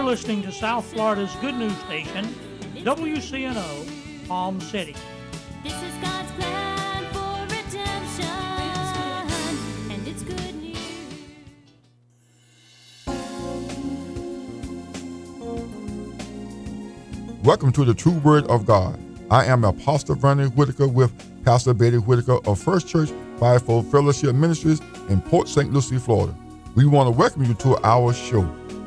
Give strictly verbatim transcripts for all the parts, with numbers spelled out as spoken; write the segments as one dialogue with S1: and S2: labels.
S1: listening to South Florida's good news station, W C N O, Palm City.
S2: This is God's plan for redemption, and it's good news.
S3: Welcome to the True Word of God. I am Apostle Vernon Whitaker with Pastor Betty Whitaker of First Church Fivefold Fellowship Ministries in Port Saint Lucie, Florida. We want to welcome you to our show.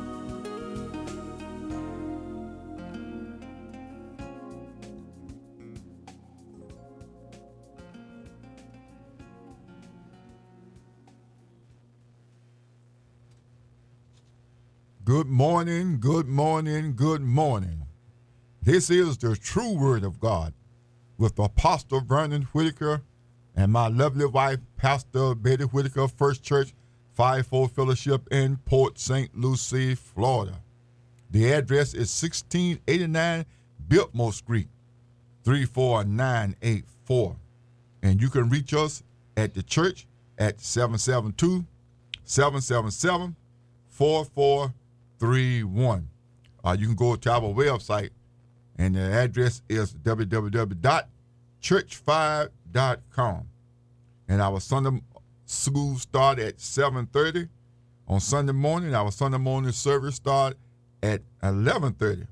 S3: Good morning, good morning, good morning. This is the True Word of God with Apostle Vernon Whitaker and my lovely wife, Pastor Betty Whitaker, First Church Fivefold Fellowship in Port Saint Lucie, Florida. The address is sixteen eighty-nine Biltmore Street, three four nine eight four. And you can reach us at the church at seven seven two, seven seven seven, four four three one. Uh, you can go to our website, and the address is w w w dot church five dot com. And our Sunday school start at seven thirty. On Sunday morning, our Sunday morning service start at eleven thirty.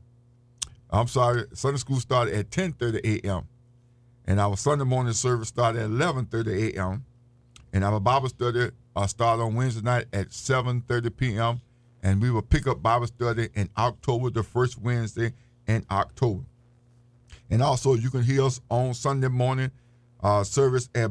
S3: I'm sorry, Sunday school started at ten thirty a.m. And our Sunday morning service started at eleven thirty a.m. And our Bible study uh, start on Wednesday night at seven thirty p.m. And we will pick up Bible study in October, the first Wednesday in October. And also, you can hear us on Sunday morning uh, service at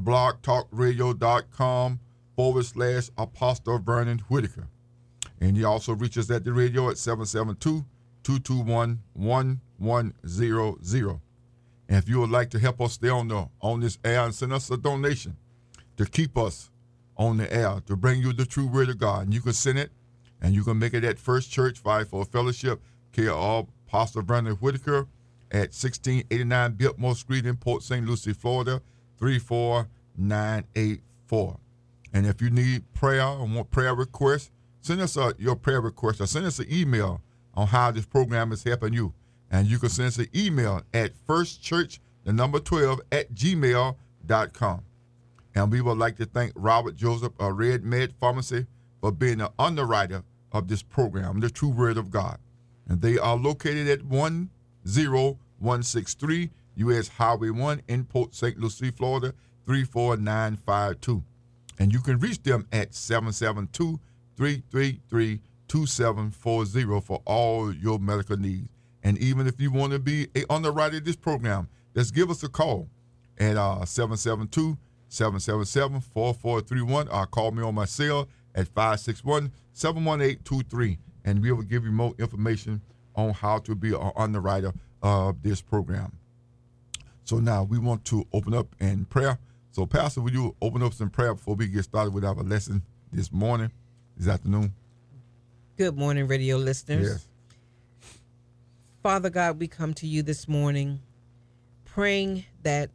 S3: blogtalkradio.com forward slash Apostle Vernon Whitaker. And you also reach us at the radio at seven seven two, two two one, one one zero zero. And if you would like to help us stay on, the, on this air and send us a donation to keep us on the air, to bring you the true word of God, and you can send it, and you can make it at First Church Fivefold Fellowship, care of Apostle Vernon Whitaker, at sixteen eighty-nine Biltmore Street in Port Saint Lucie, Florida, three four nine eight four. And if you need prayer or want prayer requests, send us a, your prayer request, or send us an email on how this program is helping you. And you can send us an email at firstchurch, the number twelve, at gmail dot com. And we would like to thank Robert Joseph of Red Med Pharmacy for being the underwriter of this program, the True Word of God. And they are located at one zero one six three U S Highway one in Port Saint Lucie, Florida, three four nine five two. And you can reach them at seven seven two, three three three, two seven four zero for all your medical needs. And even if you want to be a underwriter of this program, just give us a call at uh, seven seven two, seven seven seven, four four three one, or call me on my cell at five six one, seven one eight two three, and we will give you more information on how to be an underwriter of this program. So now we want to open up in prayer. So Pastor, will you open up some prayer before we get started with our lesson this morning, this afternoon?
S4: Good morning, radio listeners.
S3: Yes.
S4: Father God, we come to you this morning praying that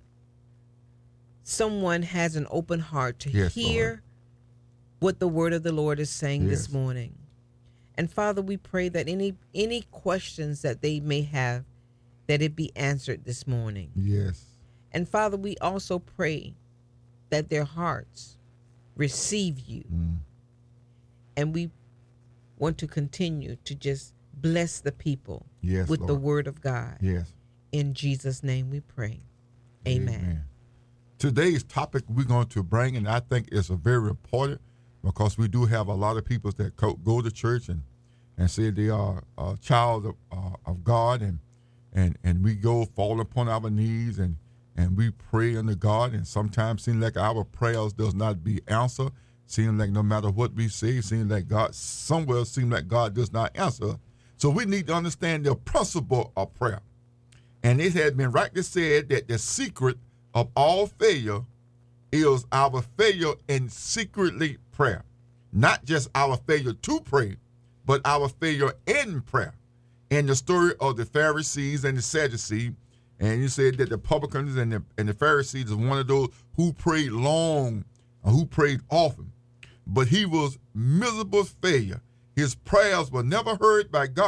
S4: someone has an open heart to
S3: Yes,
S4: hear
S3: Lord.
S4: what the word of the Lord is saying
S3: Yes.
S4: this morning. And Father, we pray that any any questions that they may have, that it be answered this morning.
S3: Yes.
S4: And Father, we also pray that their hearts receive you.
S3: Mm.
S4: And we want to continue to just bless the people
S3: Yes,
S4: with the
S3: Lord.
S4: word of God.
S3: Yes.
S4: In Jesus' name we pray. Amen.
S3: Amen. Today's topic we're going to bring, and I think it's a very important, because we do have a lot of people that co- go to church and, and say they are a child of, uh, of God, and, and and we go fall upon our knees and, and we pray unto God, and sometimes seem like our prayers does not be answered. Seems like no matter what we say, seems like God, somewhere seems like God does not answer. So we need to understand the principle of prayer. And it has been rightly said that the secret of all failure is our failure in secretly prayer. Not just our failure to pray, but our failure in prayer. In the story of the Pharisees and the Sadducees, and you said that the publicans and the, and the Pharisees is one of those who prayed long, or who prayed often. But he was miserable failure. His prayers were never heard by God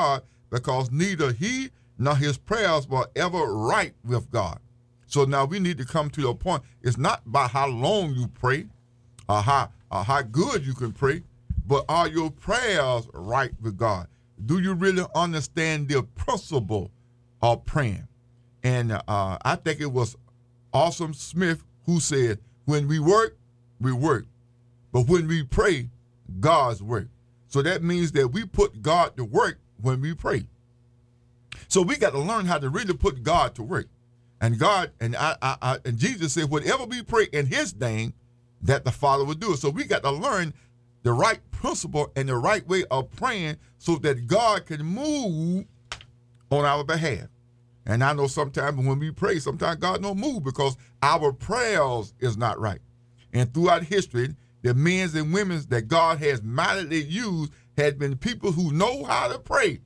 S3: because neither he nor his prayers were ever right with God. So now we need to come to a point. It's not about how long you pray or how, or how good you can pray, but are your prayers right with God? Do you really understand the principle of praying? And uh, I think it was Awesome Smith who said, when we work, we work. But when we pray, God's work. So that means that we put God to work when we pray. So we got to learn how to really put God to work. And God, and I, I, I and Jesus said, whatever we pray in his name, that the Father will do it. So we got to learn the right principle and the right way of praying so that God can move on our behalf. And I know sometimes when we pray, sometimes God don't move because our prayers is not right. And throughout history, the men and women that God has mightily used had been people who know how to pray.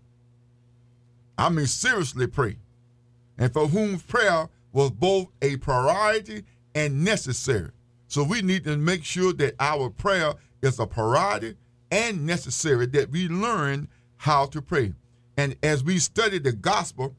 S3: I mean, seriously pray. And for whom prayer was both a priority and necessary. So we need to make sure that our prayer is a priority and necessary, that we learn how to pray. And as we study the gospel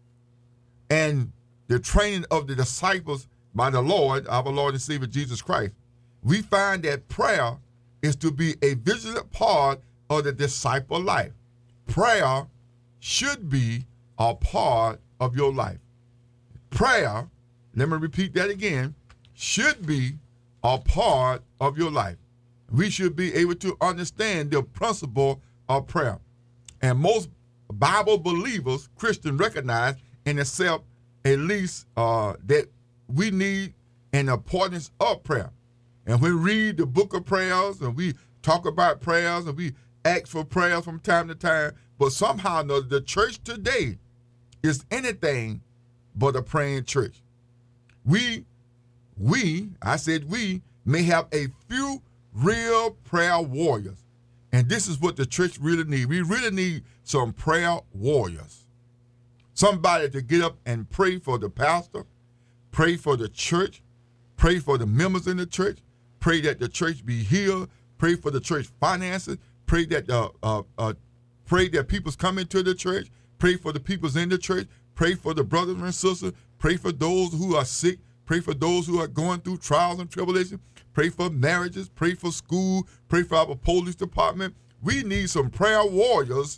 S3: and the training of the disciples by the Lord, our Lord and Savior Jesus Christ, we find that prayer is to be a vigilant part of the disciple life. Prayer should be a part of your life. Prayer, let me repeat that again, should be a part of your life. We should be able to understand the principle of prayer. And most Bible believers, Christians, recognize and accept at least uh, that we need an importance of prayer. And we read the book of prayers and we talk about prayers and we ask for prayers from time to time, but somehow or another, the church today is anything but a praying church. We, we, I said we, may have a few real prayer warriors. And this is what the church really needs. We really need some prayer warriors. Somebody to get up and pray for the pastor, pray for the church, pray for the members in the church, pray that the church be healed, pray for the church finances, pray that uh, uh, uh, pray that people's come into the church, pray for the people's in the church, pray for the brothers and sisters, pray for those who are sick, pray for those who are going through trials and tribulations, pray for marriages, pray for school, pray for our police department. We need some prayer warriors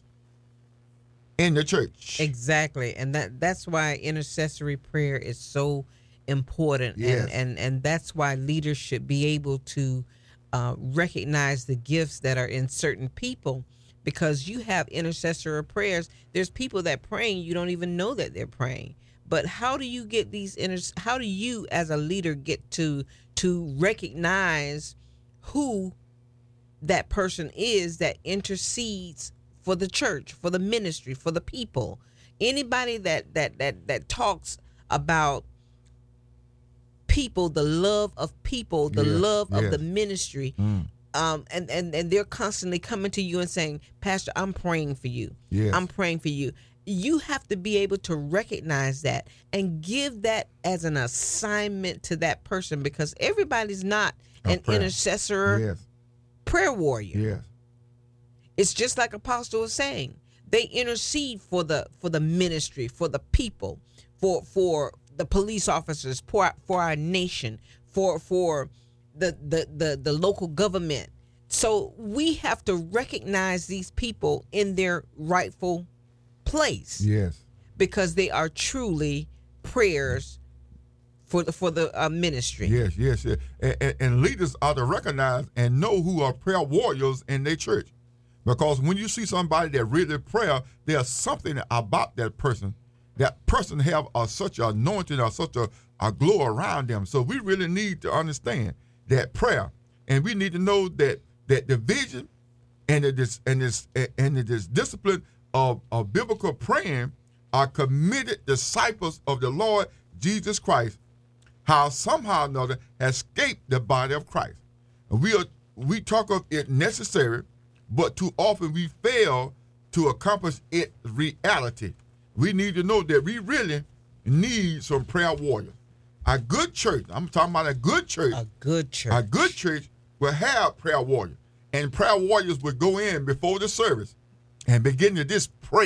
S3: in the church.
S4: Exactly. And that that's why intercessory prayer is so important.
S3: Yes.
S4: And, and and that's why leaders should be able to uh, recognize the gifts that are in certain people, because you have intercessory prayers. There's people that praying, you don't even know that they're praying. But how do you get these inter how do you as a leader get to to recognize who that person is that intercedes for the church, for the ministry, for the people? Anybody that that that that talks about people, the love of people, the
S3: Yes,
S4: love
S3: yes.
S4: of the ministry,
S3: Mm.
S4: um, and, and, and they're constantly coming to you and saying, Pastor, I'm praying for you.
S3: Yes.
S4: I'm praying for you. You have to be able to recognize that and give that as an assignment to that person, because everybody's not
S3: A
S4: an
S3: prayer.
S4: intercessor
S3: Yes,
S4: prayer warrior.
S3: yes,
S4: It's just like Apostle was saying. They intercede for the for the ministry, for the people, for for the police officers, for for our nation, for for the the the, the local government. So we have to recognize these people in their rightful place,
S3: yes.
S4: because they are truly prayers for the for the uh, ministry.
S3: Yes, yes, yes. And, and, and leaders are to recognize and know who are prayer warriors in their church. Because when you see somebody that really pray, there's something about that person. That person have a, such an anointing or such a, a glow around them. So we really need to understand that prayer, and we need to know that that the vision and the this and this and the this discipline of, of biblical praying are committed disciples of the Lord Jesus Christ, how somehow or another escaped the body of Christ. And we are we talk of it necessary, but too often we fail to accomplish its reality. We need to know that we really need some prayer warriors. A good church, I'm talking about a good church,
S4: A good church.
S3: a good church will have prayer warriors. And prayer warriors will go in before the service and begin to just pray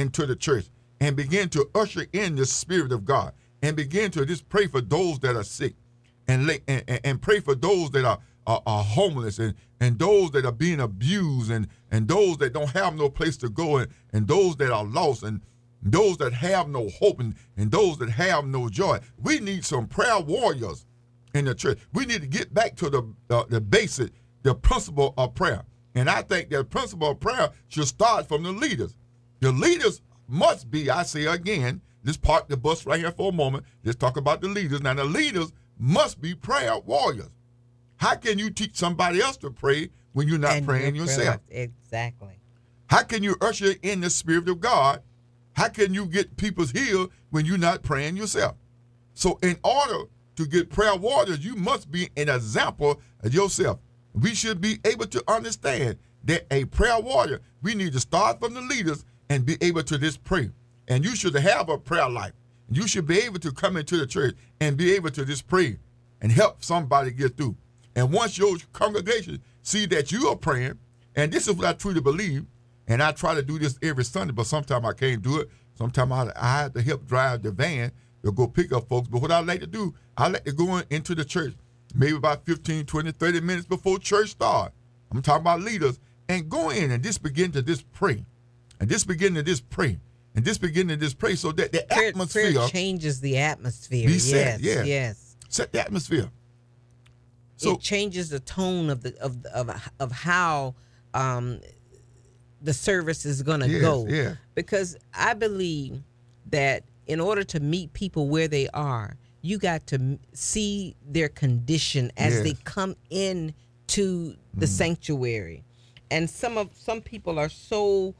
S3: into the church and begin to usher in the Spirit of God and begin to just pray for those that are sick and lay, and, and, and pray for those that are, are, are homeless and, and those that are being abused and, and those that don't have no place to go and, and those that are lost and those that have no hope and, and those that have no joy. We need some prayer warriors in the church. We need to get back to the uh, the basic, the principle of prayer. And I think that principle of prayer should start from the leaders. The leaders must be, I say again, let's park the bus right here for a moment. Let's talk about the leaders. Now, the leaders must be prayer warriors. How can you teach somebody else to pray when you're not
S4: And
S3: praying
S4: your prayer
S3: yourself?
S4: life- Exactly.
S3: How can you usher in the Spirit of God? How can you get people healed when you're not praying yourself? So in order to get prayer warriors, you must be an example of yourself. We should be able to understand that a prayer warrior, we need to start from the leaders and be able to just pray. And you should have a prayer life. You should be able to come into the church and be able to just pray and help somebody get through. And once your congregation see that you are praying, and this is what I truly believe, and I try to do this every Sunday, but sometimes I can't do it. Sometimes I, I have to help drive the van to go pick up folks. But what I like to do, I like to go in, into the church maybe about fifteen, twenty, thirty minutes before church start. I'm talking about leaders. And go in and just begin to just pray. And just begin to just pray. And just begin to just pray so that the
S4: Prayer,
S3: atmosphere
S4: prayer changes the atmosphere.
S3: be
S4: yes,
S3: set. Yeah.
S4: yes.
S3: Set the atmosphere. So
S4: It changes the tone of the of of of how um, the service is going to
S3: yes,
S4: go.
S3: yeah.
S4: Because I believe that in order to meet people where they are, you got to m- see their condition as
S3: Yes.
S4: they come in to the sanctuary. And some of some people are so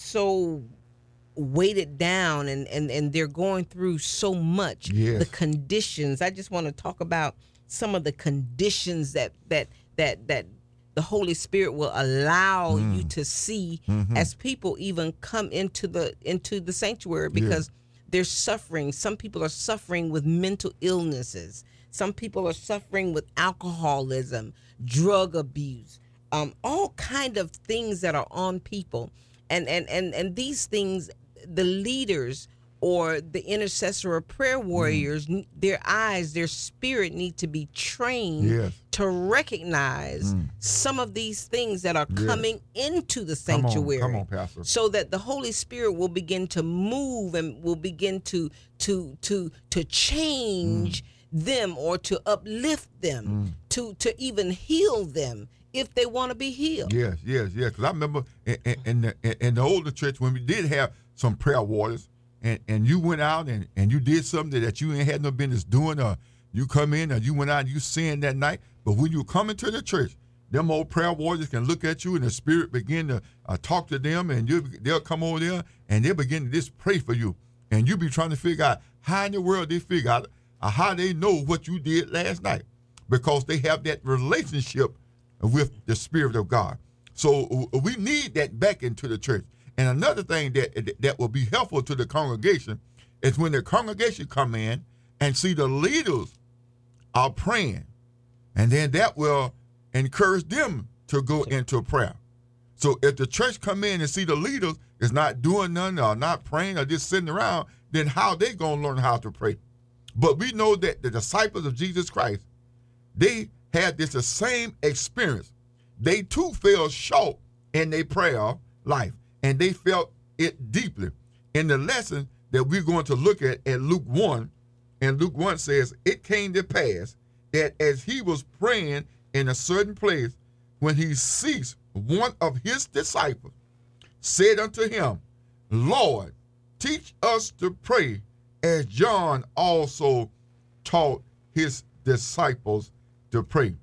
S4: so weighted down and, and, and they're going through so much.
S3: Yes.
S4: The conditions. I just want to talk about some of the conditions that that that that the Holy Spirit will allow you to see as people even come into the into the sanctuary, because they're suffering. Some people are suffering with mental illnesses. Some people are suffering with alcoholism, drug abuse, um, all kind of things that are on people. And and and and these things, the leaders or the intercessor or prayer warriors, n their eyes, their spirit need to be trained
S3: Yes.
S4: to recognize some of these things that are
S3: Yes.
S4: coming into the
S3: Come on,
S4: sanctuary.
S3: come on, Pastor.
S4: So that the Holy Spirit will begin to move and will begin to to to to change them or to uplift them, to to even heal them if they want to be healed.
S3: Yes, yes, yes. Because I remember in, in, in, the, in, in the older church when we did have some prayer warriors, and, and you went out and, and you did something that you ain't had no business doing, or you come in or you went out and you sinned that night. But when you come into the church, them old prayer warriors can look at you and the Spirit begin to uh, talk to them, and you they'll come over there and they'll begin to just pray for you. And you be trying to figure out how in the world they figure out uh, how they know what you did last night, because they have that relationship with the Spirit of God. So uh, we need that back into the church. And another thing that that will be helpful to the congregation is when the congregation come in and see the leaders are praying, and then that will encourage them to go into prayer. So if the church come in and see the leaders is not doing nothing or not praying or just sitting around, then how they gonna learn how to pray? But we know that the disciples of Jesus Christ, they had this the same experience. They too fell short in their prayer life, and they felt it deeply. In the lesson that we're going to look at at Luke one, and Luke one says, it came to pass that as he was praying in a certain place, when he ceased, one of his disciples said unto him, Lord, teach us to pray as John also taught his disciples to pray.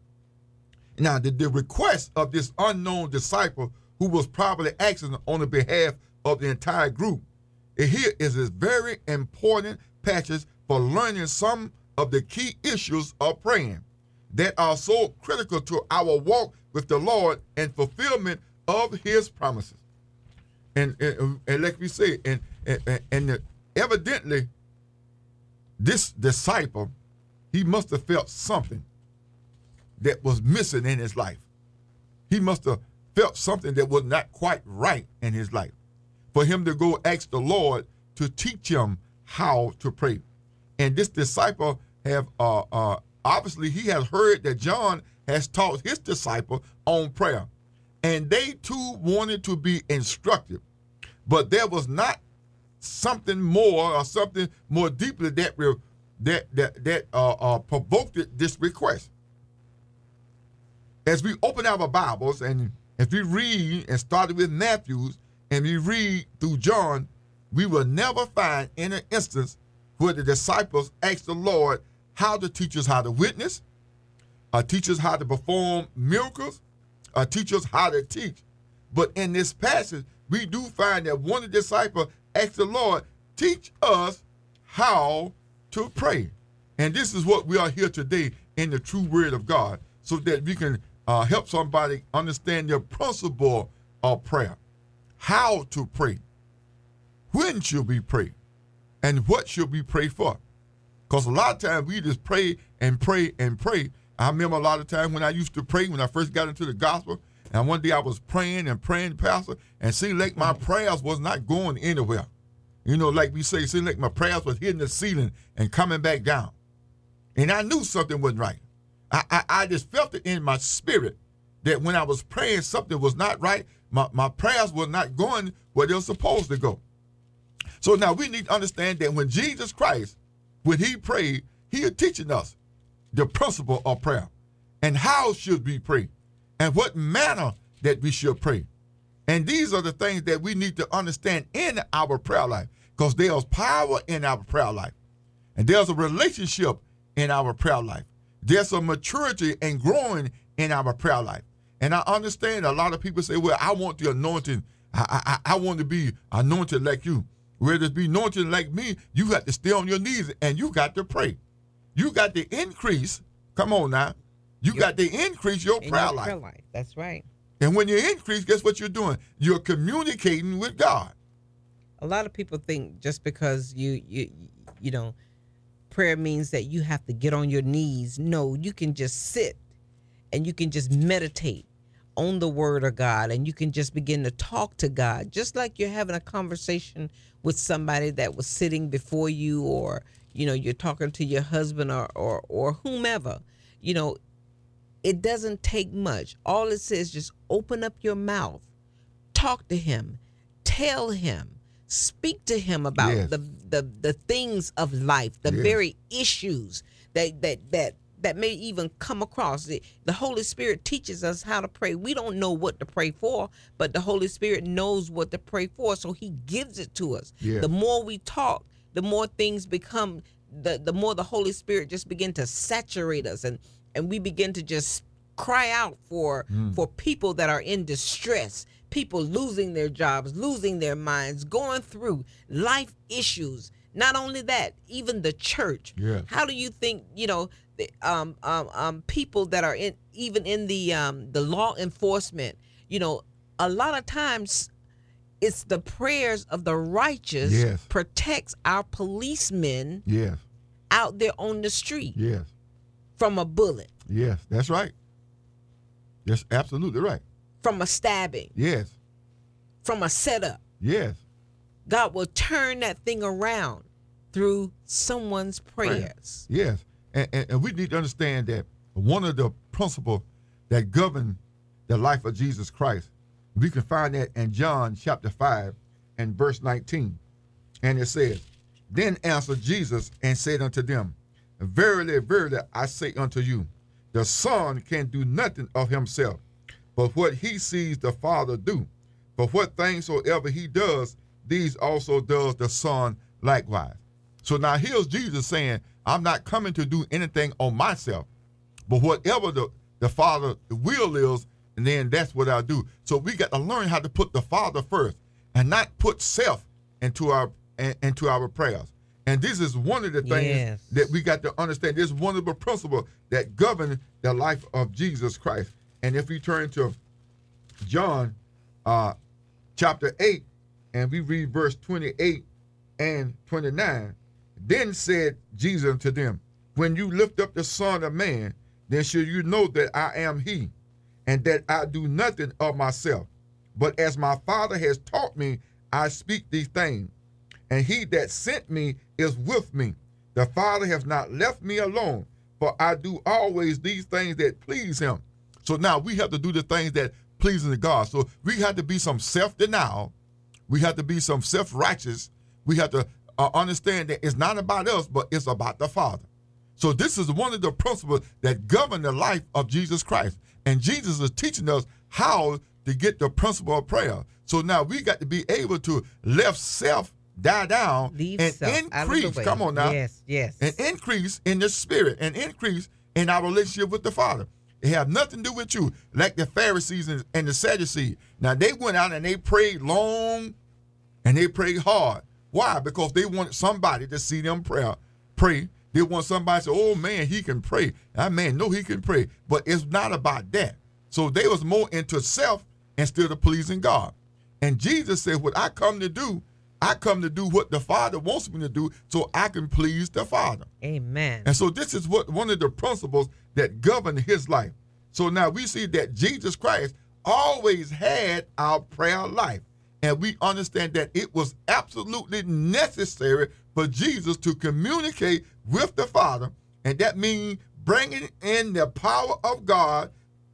S3: Now, the, the request of this unknown disciple, who was probably asking on the behalf of the entire group, here is a very important passage for learning some of the key issues of praying that are so critical to our walk with the Lord and fulfillment of his promises. And, and, and like we say, and, and, and evidently, this disciple, he must have felt something that was missing in his life. He must have felt something that was not quite right in his life. for him to go ask the Lord to teach him how to pray. And this disciple have uh, uh, obviously he has heard that John has taught his disciple on prayer, and they too wanted to be instructed, but there was not something more or something more deeply that that that that uh, uh, provoked this request. As we open our Bibles and if we read and started with Matthew and we read through John, we will never find any instance where the disciples asked the Lord how to teach us how to witness, or teach us how to perform miracles, or teach us how to teach. But in this passage, we do find that one of the disciples asked the Lord, teach us how to pray. And this is what we are here today in the true word of God, so that we can uh, help somebody understand the principle of prayer. How to pray. When should we pray? And what should we pray for? Because a lot of times we just pray and pray and pray. I remember a lot of times when I used to pray, when I first got into the gospel, and one day I was praying and praying, Pastor, and seemed like my prayers was not going anywhere. You know, like we say, it seemed like my prayers was hitting the ceiling and coming back down. And I knew something wasn't right. I, I, I just felt it in my spirit that when I was praying, something was not right. My, my prayers were not going where they were supposed to go. So now we need to understand that when Jesus Christ, when he prayed, he is teaching us the principle of prayer and how should we pray and what manner that we should pray. And these are the things that we need to understand in our prayer life, because there's power in our prayer life and there's a relationship in our prayer life. There's a maturity and growing in our prayer life. And I understand a lot of people say, well, I want the anointing. I, I, I want to be anointed like you. Whether it be anointed like me, you got to stay on your knees and you got to pray. You got to increase. Come on now. You got to increase your
S4: In
S3: prayer
S4: your
S3: life.
S4: prayer life. That's right.
S3: And when you increase, guess what you're doing? You're communicating with God.
S4: A lot of people think just because you you you know, prayer means that you have to get on your knees. No, you can just sit and you can just meditate on the word of God, and you can just begin to talk to God, just like you're having a conversation with somebody that was sitting before you, or, you know, you're talking to your husband or, or, or whomever. You know, it doesn't take much. All it says, just open up your mouth, talk to him, tell him, speak to him about
S3: Yes.
S4: the, the, the things of life, the
S3: Yes.
S4: very issues that, that, that, that may even come across. The, the Holy Spirit teaches us how to pray. We don't know what to pray for, but the Holy Spirit knows what to pray for, so he gives it to us.
S3: Yes.
S4: The more we talk, the more things become, the, the more the Holy Spirit just begin to saturate us, and, and we begin to just cry out for,
S3: Mm.
S4: for people that are in distress, people losing their jobs, losing their minds, going through life issues. Not only that, even the church.
S3: Yes.
S4: How do you think, you know, the, um, um, um, people that are in, even in the, um, the law enforcement, you know, a lot of times it's the prayers of the righteous
S3: Yes.
S4: protects our policemen
S3: Yes.
S4: out there on the street
S3: Yes.
S4: from a bullet,
S3: Yes. That's right. That's absolutely right.
S4: from a stabbing,
S3: Yes.
S4: from a setup.
S3: Yes.
S4: God will turn that thing around through someone's prayers.
S3: Yes. And, and, and we need to understand that one of the principles that govern the life of Jesus Christ, we can find that in John chapter five and verse nineteen. And it says, then answered Jesus and said unto them, verily, verily, I say unto you, the Son can do nothing of himself, but what he sees the Father do. For what things soever he does, these also does the Son likewise. So now here's Jesus saying, I'm not coming to do anything on myself, but whatever the, the Father will is, and then that's what I do. So we got to learn how to put the Father first and not put self into our into our prayers. And this is one of the things
S4: Yes.
S3: that we got to understand. This is one of the principles that govern the life of Jesus Christ. And if we turn to John uh, chapter eight, and we read verse twenty-eight and twenty-nine, then said Jesus unto them, when you lift up the Son of Man, then shall you know that I am he, and that I do nothing of myself, but as my Father has taught me, I speak these things. And he that sent me is with me. The Father has not left me alone, for I do always these things that please him. So now we have to do the things that pleases to God. So we have to be some self-denial. We have to be some self-righteous. We have to uh, understand that it's not about us, but it's about the Father. So this is one of the principles that govern the life of Jesus Christ. And Jesus is teaching us how to get the principle of prayer. So now we got to be able to let self die down
S4: Leave
S3: and
S4: self out of the
S3: increase.
S4: way.
S3: Come on now.
S4: Yes, yes.
S3: And increase in the spirit and increase in our relationship with the Father. It have nothing to do with you, like the Pharisees and, and the Sadducees. Now they went out and they prayed long and they prayed hard. Why? Because they wanted somebody to see them pray. Pray. They want somebody to say, "Oh man, he can pray." That man, no, he can pray. But it's not about that. So they was more into self instead of pleasing God. And Jesus said, "What I come to do, I come to do what the Father wants me to do, so I can please the Father."
S4: Amen.
S3: And so this is what one of the principles that govern his life. So now we see that Jesus Christ always had our prayer life. And we understand that it was absolutely necessary for Jesus to communicate with the Father. And that means bringing in the power of God,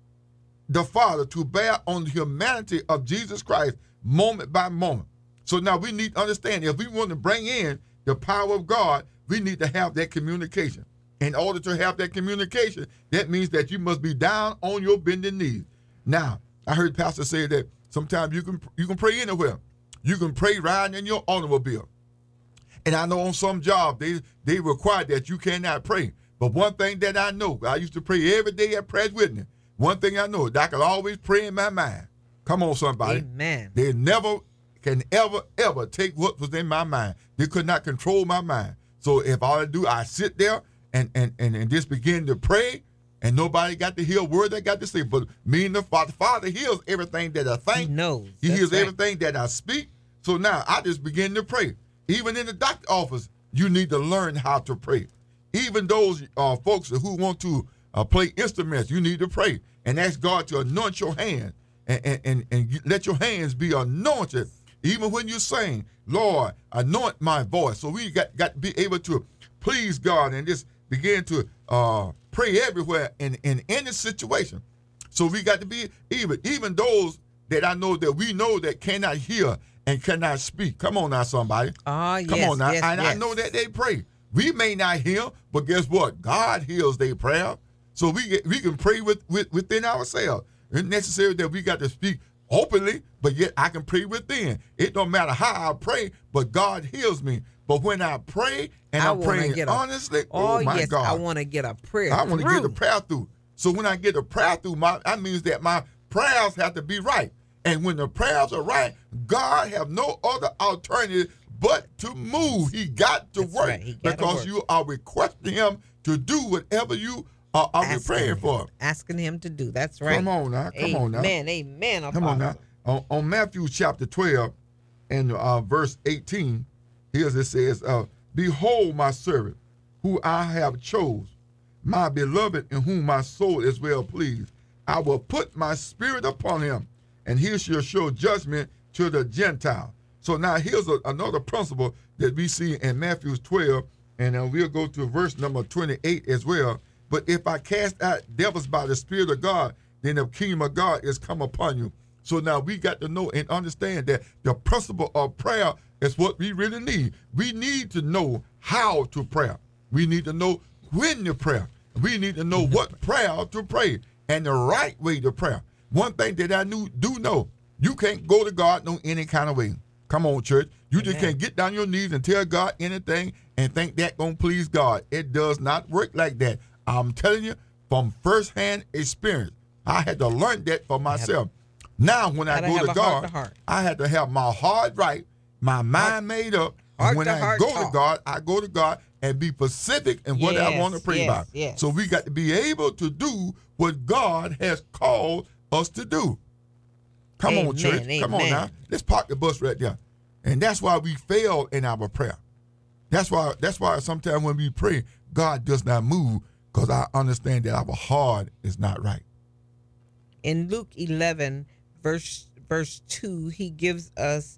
S3: the Father, to bear on the humanity of Jesus Christ moment by moment. So now we need to understand, if we want to bring in the power of God, we need to have that communication. In order to have that communication, that means that you must be down on your bending knees. Now, I heard Pastor say that sometimes you can you can pray anywhere. You can pray riding in your automobile. And I know on some jobs, they, they require that you cannot pray. But one thing that I know, I used to pray every day at Prayer Witness. One thing I know, that I can always pray in my mind. Come on, somebody.
S4: Amen.
S3: They never can ever, ever take what was in my mind. They could not control my mind. So if all I do, I sit there and, and, and, and just begin to pray, and nobody got to hear a word they got to say. But me and the Father, Father hears everything that I think.
S4: He knows.
S3: He
S4: That's
S3: hears
S4: right.
S3: everything that I speak. So now I just begin to pray. Even in the doctor's office, you need to learn how to pray. Even those uh, folks who want to uh, play instruments, you need to pray and ask God to anoint your hand and, and, and, and let your hands be anointed. Even when you sing, Lord, anoint my voice. So we got, got to be able to please God and just begin to uh, pray everywhere in, in any situation. So we got to be even, even those that I know that we know that cannot hear and cannot speak. Come on now, somebody.
S4: Oh,
S3: Come
S4: yes,
S3: on now.
S4: yes,
S3: and I
S4: yes.
S3: know that they pray. We may not hear, but guess what? God hears their prayer. So we get, we can pray with, with within ourselves. It's necessary that we got to speak openly, but yet I can pray within. It don't matter how I pray, but God hears me. But when I pray and
S4: I
S3: I'm
S4: wanna
S3: praying
S4: get a-
S3: honestly,
S4: Oh,
S3: oh my
S4: yes,
S3: God.
S4: I want to get a prayer
S3: I want to
S4: through.
S3: get the prayer through. So when I get the prayer through, my that means that my prayers have to be right. And when the prayers are right, God have no other alternative but to move. He got to
S4: That's
S3: work
S4: right. He gotta
S3: because
S4: work.
S3: you are requesting him to do whatever you are, are
S4: Asking
S3: praying
S4: him-
S3: for.
S4: Asking him to do. That's right.
S3: Come on now. Come
S4: amen,
S3: on now.
S4: Amen.
S3: Come on now.
S4: Apostle.
S3: On, on Matthew chapter twelve and uh, verse eighteen, here's it says, uh, "Behold my servant, who I have chose, my beloved in whom my soul is well pleased. I will put my spirit upon him, and he shall show judgment to the Gentile." So now here's a, another principle that we see in Matthew twelve, and uh, we'll go to verse number twenty-eight as well. "But if I cast out devils by the Spirit of God, then the kingdom of God is come upon you." So now we got to know and understand that the principle of prayer is what we really need. We need to know how to pray. We need to know when to pray. We need to know what prayer to pray and the right way to pray. One thing that I knew, do know, you can't go to God no any kind of way. Come on, church. You just
S4: Amen.
S3: can't get down your knees and tell God anything and think that gonna please God. It does not work like that. I'm telling you from firsthand experience. I had to learn that for myself. Now, when I
S4: Gotta
S3: go
S4: have
S3: to
S4: a
S3: God,
S4: heart to heart.
S3: I had to have my heart right, my mind made up.
S4: heart
S3: And when
S4: to
S3: I
S4: heart
S3: go to
S4: talk.
S3: God, I go to God and be specific in what I
S4: Yes,
S3: want to pray
S4: yes,
S3: about.
S4: yes.
S3: So we got to be able to do what God has called us to do. Come
S4: Amen,
S3: on, church. Come on
S4: amen.
S3: now. Let's park the bus right there. And that's why we fail in our prayer. That's why that's why sometimes when we pray, God does not move, because I understand that our heart is not right.
S4: In Luke eleven, verse verse two, he gives us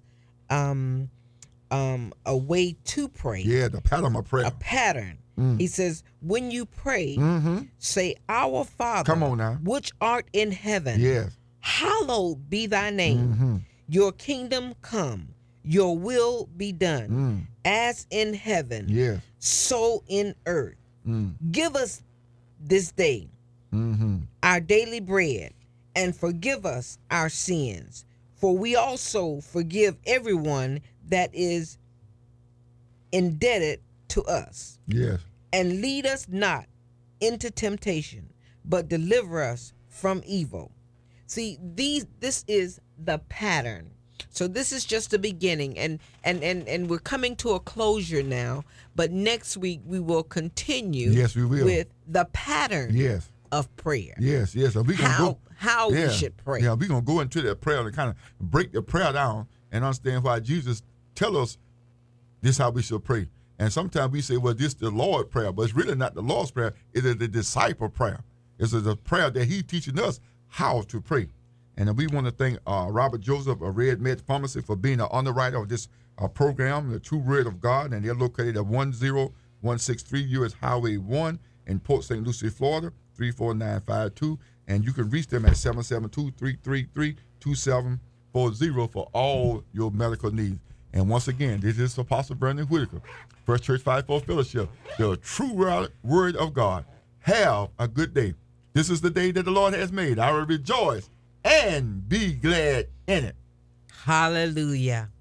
S4: um, um, a way to pray,
S3: Yeah, the pattern of prayer.
S4: a pattern. He says, when you pray,
S3: Mm-hmm.
S4: say, Our Father,
S3: Come on now.
S4: which art in heaven,
S3: Yes.
S4: hallowed be thy name.
S3: Mm-hmm.
S4: Your kingdom come, your will be done,
S3: Mm.
S4: as in heaven,
S3: Yes.
S4: so in earth.
S3: Mm.
S4: Give us this day
S3: Mm-hmm.
S4: our daily bread, and forgive us our sins, for we also forgive everyone that is indebted to us.
S3: Yes.
S4: And lead us not into temptation, but deliver us from evil. See, these this is the pattern. So this is just the beginning, and and and and we're coming to a closure now. But next week we will continue.
S3: Yes, we will.
S4: With the pattern
S3: Yes.
S4: of prayer.
S3: Yes. Yes. And we can
S4: How
S3: go.
S4: how
S3: Yeah.
S4: we should pray.
S3: Yeah, we're gonna go into that prayer and kind of break the prayer down and understand why Jesus tell us this how we should pray. And sometimes we say, well, this is the Lord's prayer, but it's really not the Lord's prayer. It is the disciple prayer. It's the prayer that He teaching us how to pray. And we want to thank uh, Robert Joseph of Red Med Pharmacy for being the underwriter of this uh, program, the True Word of God. And they're located at one zero one six three U S Highway one in Port Saint Lucie, Florida, three four nine five two. And you can reach them at seven seven two, three three three, two seven four zero for all your medical needs. And once again, this is Apostle Vernon Whitaker, First Church five four Fellowship, the True Word of God. Have a good day. This is the day that the Lord has made. I will rejoice and be glad in it.
S4: Hallelujah.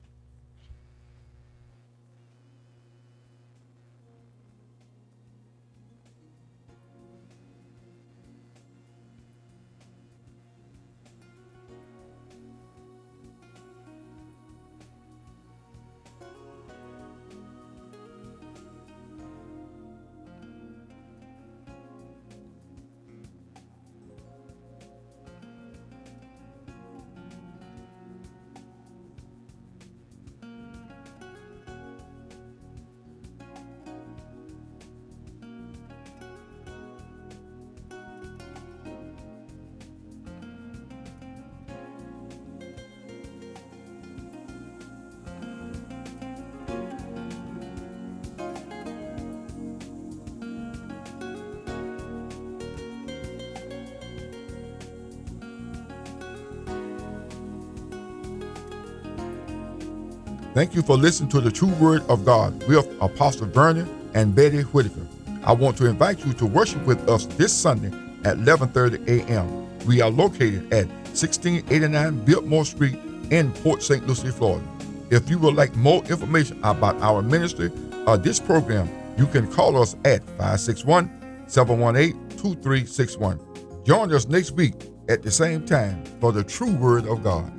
S3: Thank you for listening to the True Word of God with Apostle Vernon and Betty Whitaker. I want to invite you to worship with us this Sunday at eleven thirty a.m. We are located at sixteen eighty-nine Biltmore Street in Port Saint Lucie, Florida. If you would like more information about our ministry or this program, you can call us at five six one, seven one eight, two three six one. Join us next week at the same time for the True Word of God.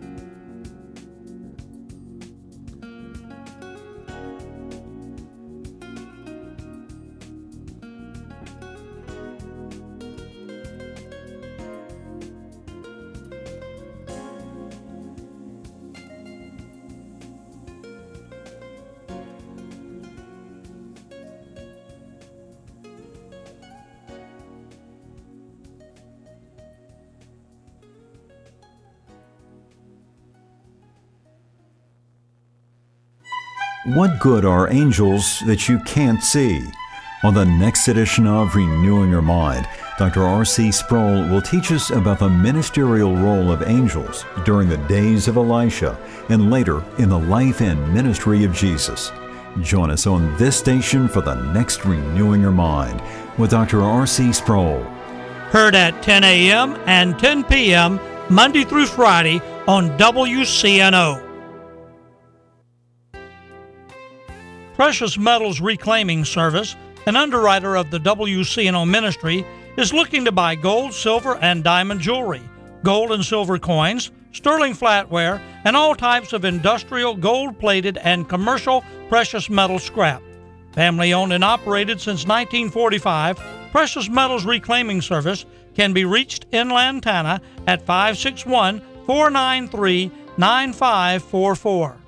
S5: What good are angels that you can't see? On the next edition of Renewing Your Mind, Doctor R C Sproul will teach us about the ministerial role of angels during the days of Elisha and later in the life and ministry of Jesus. Join us on this station for the next Renewing Your Mind with Doctor R C Sproul.
S1: Heard at ten a.m. and ten p.m. Monday through Friday on W C N O. Precious Metals Reclaiming Service, an underwriter of the W C N O ministry, is looking to buy gold, silver, and diamond jewelry, gold and silver coins, sterling flatware, and all types of industrial, gold-plated, and commercial precious metal scrap. Family owned and operated since nineteen forty-five, Precious Metals Reclaiming Service can be reached in Lantana at five six one, four nine three, nine five four four.